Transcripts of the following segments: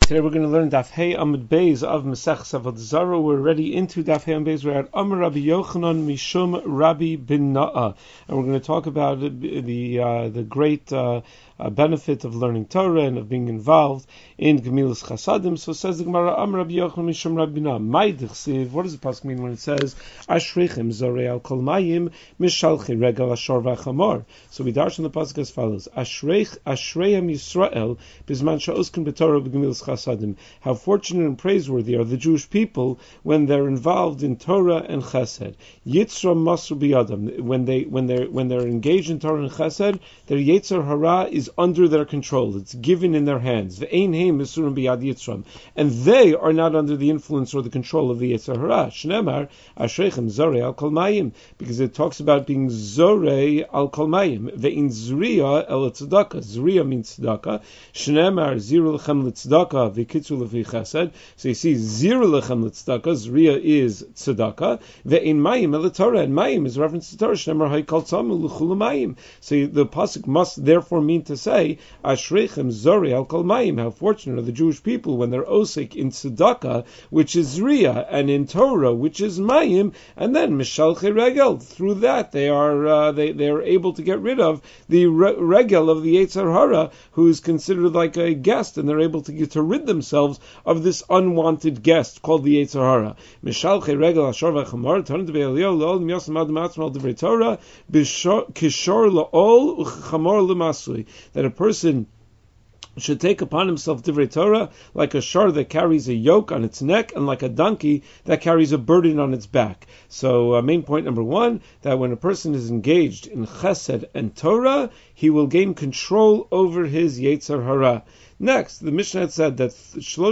Today we're going to learn Daf Hey Amud Beis of Maseches Avodah Zarah. We're already into Daf Hey Amud Beis. We're at Amar Rabbi Yochanan Mishum Rabbi bin Na'ah, and we're going to talk about the great benefit of learning Torah and of being involved in Gemilas Chasadim. So says the Gemara, Amar Rabbi Yochanan Mishum Rabbi bin Na'ah. Mai d'chsiv. What does the pasuk mean when it says Ashreichem Zorei al Kol Mayim Mishalchi Regal Ashor V'Chamor? So we darshan the pasuk as follows: Ashreichem Yisrael Bizman Sha'oskin B'Torah B'Gemilas Chasadim. How fortunate and praiseworthy are the Jewish people when they're involved in Torah and Chesed. Yitzra Masru B'Yadam. When they're engaged in Torah and Chesed, their Yetzer Hara is under their control. It's given in their hands. Ve'ein heim Misurim B'Yad Yitzram. And they are not under the influence or the control of the Yetzer Hara. Shneimar Ashreichem Zorei al Kol Mayim, because it talks about being Zorei al Kol Mayim. Ve'in Zriya el Tzedakah. Zriya means tzedakah. Shneimar Ziru Lechem L'Tzedakah V'Kitzu L'Fi Chesed. So you see, Ziru Lechem L'Tzedakah. Zriya is tzedakah. Ve'in Mayim el Torah. And Mayim is reference to Torah. Shneimar Hay Kol Tzamu L'Chul Mayim. So the pasuk must therefore mean to say, Ashreichem Zorei al Kol Mayim. How fortunate are the Jewish people when they're osik in tzedakah, which is Zriya, and in Torah, which is Mayim, and then Mishalche Regel. Through that, they are able to get rid of the Regel of the Yetzer Hara, who is considered like a guest, and they're able to rid themselves of this unwanted guest called the Yetzer Hara. Mishalche Regel Ashor V'Chamor Torah D'Be'Eliyah L'Ol Miyosam Ad Ma'atzmal D'Vrei Torah Kishor L'Ol U'Chamor L'Masui. That a person should take upon himself divrei Torah like a shar that carries a yoke on its neck, and like a donkey that carries a burden on its back. So main point number one, that when a person is engaged in chesed and Torah, he will gain control over his yetzer hara. Next, the Mishnah had said that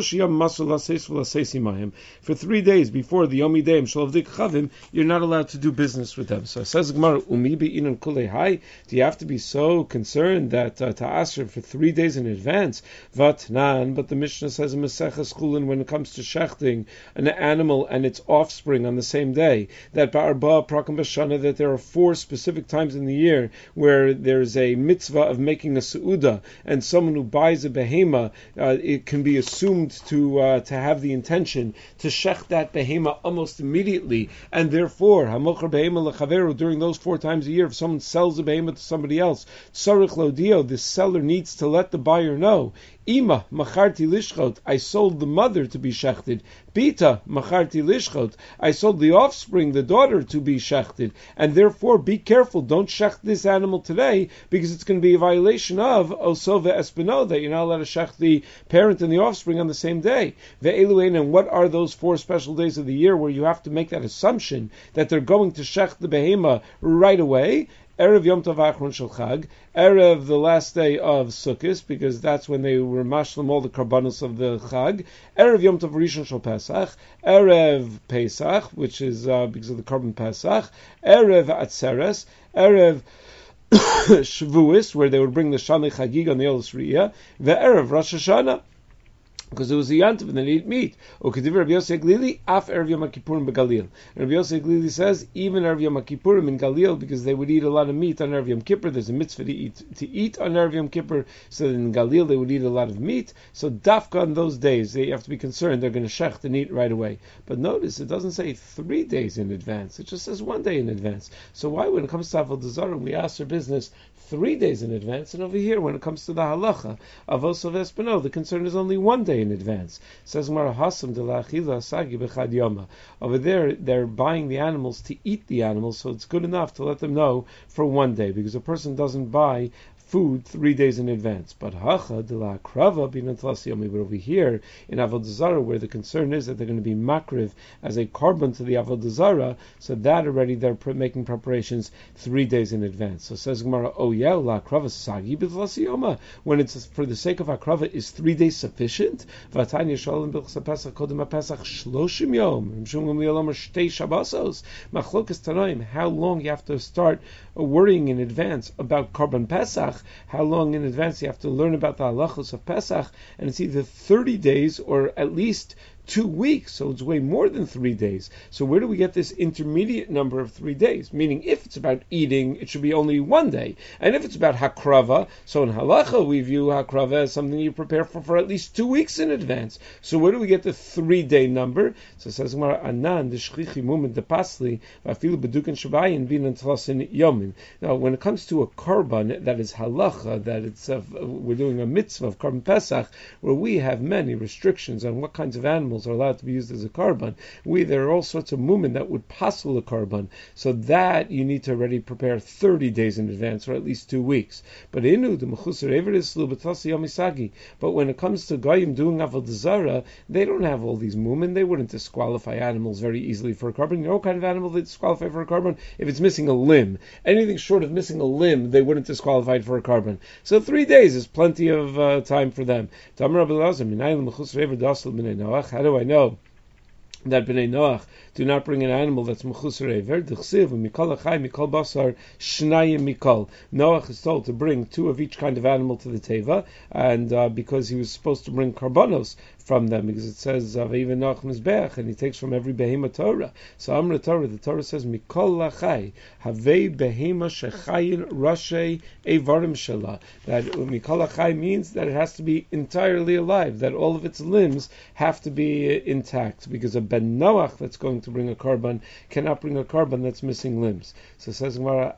for 3 days before the Yomi Deim Shalavdik Chavim, you're not allowed to do business with them. So it says Gemara, Umi be'inan kulei hai. Do you have to be so concerned that to asr for 3 days in advance? Vatnan, but the Mishnah says in Maseches Chulin, when it comes to shechting an animal and its offspring on the same day, that ba'arba prakam b'shana, that there are 4 specific times in the year where there's a mitzvah of making a seuda, and someone who buys a behemah, it can be assumed to have the intention to shech that behemah almost immediately, and therefore hamocher behemah lechaveru, during those 4 times a year, if someone sells a behemah to somebody else, tzarich lodio, the seller needs to let the buyer know, Ima macharti lishchot, I sold the mother to be shechted. Bita macharti lishchot, I sold the offspring, the daughter, to be shechted. And therefore, be careful, don't shecht this animal today, because it's going to be a violation of osova espino, that you're not allowed to shecht the parent and the offspring on the same day. Ve'eluein, and what are those 4 special days of the year where you have to make that assumption that they're going to shecht the behemah right away? Erev Yom Tov Achron Shel Chag, Erev the last day of Sukkot, because that's when they were mashlim all the karbanos of the Chag. Erev Yom Tov Rishon Shel Pesach, Erev Pesach, which is because of the Karban Pesach. Erev Atzeres, Erev Shavuos, where they would bring the Shamei Chagig on the Olos Riyah. The Erev Rosh Hashanah, because it was a yantiv and they eat meat. Rabbi Yossi Glili, af Erev Yom Kippurim beGalil. Rabbi Yossi Glili says even Erev Yom Kippurim in Galil, because they would eat a lot of meat on Erev Yom Kippur. There's a mitzvah to eat on Erev Yom Kippur, so in Galil they would eat a lot of meat. So dafka on those days they have to be concerned they're going to shecht and eat right away. But notice it doesn't say 3 days in advance; it just says 1 day in advance. So why, when it comes to Avodah Zarah, we ask our business 3 days in advance, and over here, when it comes to the halacha of Osov Espino, the concern is only 1 day in advance. Says Gemara, Hasam de la Achila Sagi b'chad yoma. Over there, they're buying the animals to eat the animals, so it's good enough to let them know for 1 day, because a person doesn't buy food 3 days in advance. But hacha de la krava binatlas yomi. But over here in Avodah Zarah, where the concern is that they're going to be makriv as a carbon to the Avodah Zarah, so that already they're making preparations 3 days in advance. So says Gemara, oh yeah, la krava sagi b'tlas yoma. When it's for the sake of akrava, is 3 days sufficient? V'atanya shalom b'chsa pesach kodem pesach shloshim yom. Mshum g'miyolom shtei shabbosos. Machlokas tanoim. How long you have to start worrying in advance about carbon pesach? How long in advance you have to learn about the halachos of Pesach, and it's either 30 days or at least 2 weeks, so it's way more than 3 days. So where do we get this intermediate number of 3 days? Meaning, if it's about eating, it should be only 1 day. And if it's about hakrava, so in halacha we view hakrava as something you prepare for at least 2 weeks in advance. So where do we get the 3-day number? So it says, Anan, the shchichi mumen de pasli, vafilu bedukin shabayin, binan tlasin yomin. Now, when it comes to a korban that is halacha, that it's we're doing a mitzvah of korban pesach, where we have many restrictions on what kinds of animals are allowed to be used as a korban, there are all sorts of mumen that would passel a korban, so that you need to already prepare 30 days in advance, or at least 2 weeks. But inu the mechusar ever is slu b'tasi yamisagi. But when it comes to goyim doing avodah zara, they don't have all these mumen. They wouldn't disqualify animals very easily for a korban. You know what kind of animal they disqualify for a korban? If it's missing a limb, anything short of missing a limb, they wouldn't disqualify it for a korban. So 3 days is plenty of time for them. How do I know that Bnei Noach do not bring an animal that's mechusar ever? D'chsiv mikol achai mikol basar shnayim mikol. Noach is told to bring 2 of each kind of animal to the teva, and because he was supposed to bring karbanos from them, because it says even Noach mizbeach, and he takes from every behema Torah. So Amra Torah, the Torah says mikol achai havei behema shechayin rashay evarim shela. That mikol achai means that it has to be entirely alive, that all of its limbs have to be intact, because a ben Noach that's going to bring a korban cannot bring a korban that's missing limbs. So it says Gemara,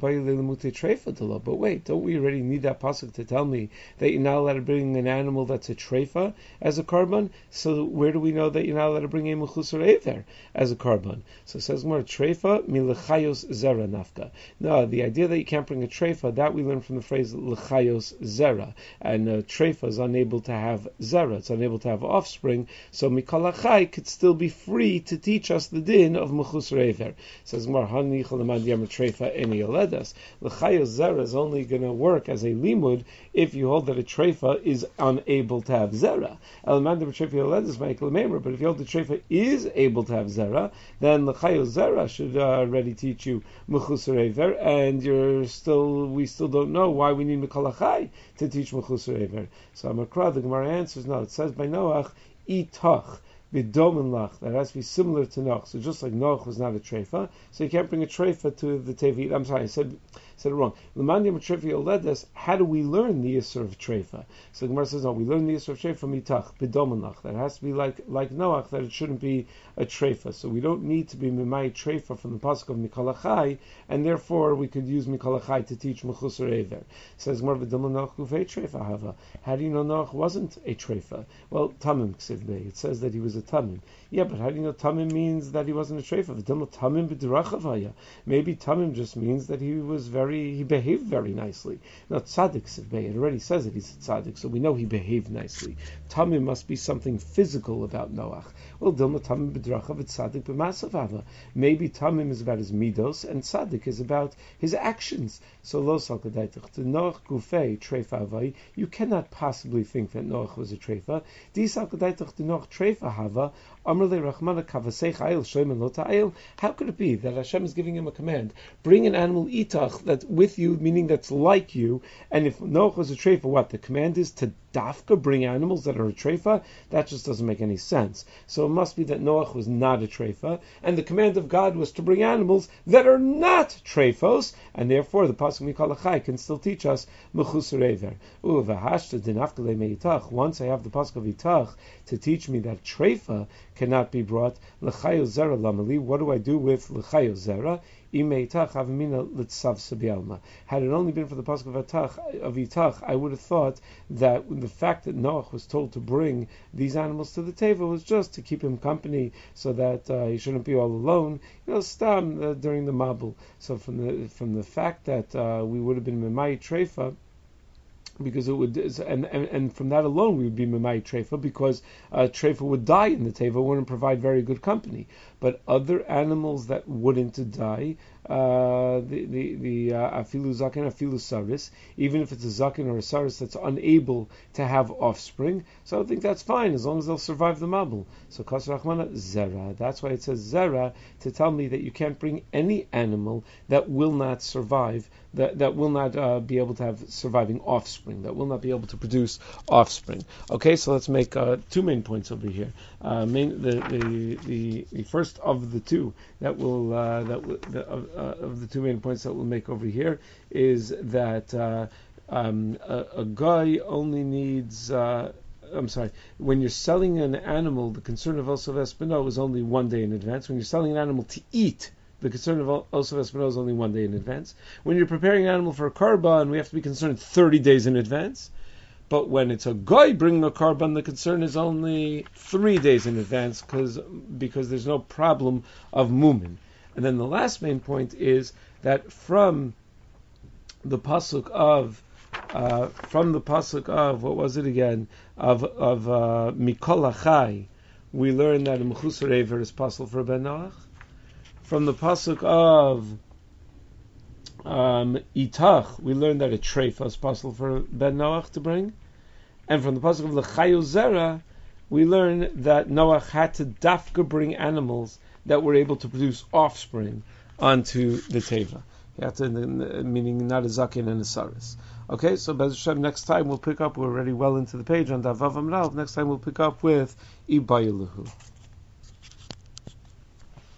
but wait, don't we already need that pasuk to tell me that you're not allowed to bring an animal that's a treifa as a korban? So where do we know that you're not allowed to bring a mechusar ever as a korban? So it says Gemara, treifa milechayos zera nafka. No, the idea that you can't bring a treifa, that we learn from the phrase lechayos zera, and treifa is unable to have zera, it's unable to have offspring, so mikol achai could still be free to teach us the din of mechusar ever. Says Gemara, hani chalamad yam treifa eni aledas. L'chayos zera is only going to work as a limud if you hold that a treifa is unable to have zera. Elamad treifa aledas ma'ikol meimer. But if you hold the treifa is able to have zera, then l'chayos zera should already teach you mechusar ever, and we still don't know why we need mikol achai to teach mechusar ever. So Amakra, the Gemara answers, no. It says by Noach, itach. That has to be similar to Noach. So just like Noach was not a treifa, so you can't bring a treifa to the tevit. I'm sorry, I said it wrong. How do we learn the Yisr of treifa? So the Gemara says, no, we learn the Yisr of treifa from itach, b'domenlach. That has to be like Noach, that it shouldn't be a treifa. So we don't need to be mimai treifa from the pasuk of mikol achai, and therefore we could use mikol achai to teach mechusar ever. Says Gemara, b'domenlach gufei treifa hava. How do you know Noach wasn't a treifa? Well, tamim ksiv bei. It says that he was a tamim. Yeah, but how do you know tamim means that he wasn't a treifa? Tamim b'derachavaya. Maybe tamim just means that he behaved very nicely. Now tzaddik sivbei, it already says that he's a tzaddik, so we know he behaved nicely. Tamim must be something physical about Noach. Well, dilma tamim b'drachav tzaddik b'masavava. Maybe tamim is about his midos, and tzaddik is about his actions. So lo salkadaitach to Noach gufei treifa avai. You cannot possibly think that Noach was a treifa. Di salkadaitach to Noach treifa hava. How could it be that Hashem is giving him a command? Bring an animal itach that's with you, meaning that's like you. And if Noach was a treifa, what? The command is to dafka bring animals that are a treifa? That just doesn't make any sense. So it must be that Noach was not a treifa, and the command of God was to bring animals that are not treifos, and therefore the pasuk mikol achai can still teach us mechusar ever. Once I have the pasuk of itach to teach me that treifa cannot be brought, l'chayos zera lamali. What do I do with l'chayos zera? Had it only been for the pasuk of itach, I would have thought that the fact that Noach was told to bring these animals to the teva was just to keep him company, so that he shouldn't be all alone. Stam during the mabul. So from the fact that we would have been memai treifa, because it would, and from that alone we would be memai treifa, because treifa would die in the teva, wouldn't provide very good company. But other animals that wouldn't die, afilu zaken afilu saris, even if it's a zaken or a saris that's unable to have offspring. So I think that's fine as long as they'll survive the mabul. So kasher achmana zera. That's why it says zera to tell me that you can't bring any animal that will not survive, that will not be able to have surviving offspring, that will not be able to produce offspring. Okay, so let's make two main points over here. The first of the two of the two main points that we'll make over here is that a guy only needs. When you're selling an animal, the concern of Osov Espino is only 1 day in advance. When you're selling an animal to eat, the concern of Osov Espino is only 1 day in advance. When you're preparing an animal for a karban, we have to be concerned 30 days in advance. But when it's a guy bringing a karban, the concern is only 3 days in advance because there's no problem of mumin. And then the last main point is that from the pasuk of what was it again of Mikol Achai, we learn that a mechusar aver is possible for Ben Noach. From the pasuk of Itach, we learn that a treifa is possible for Ben Noach to bring. And from the pasuk of L'chayu Zera, we learn that Noach had to dafka bring animals that were able to produce offspring onto the teva. Meaning not a zaken and a saris. Okay, so Bez Hashem, next time we'll pick up. We're already well into the page on Davav Amrav. Next time we'll pick up with Ibayiluhu.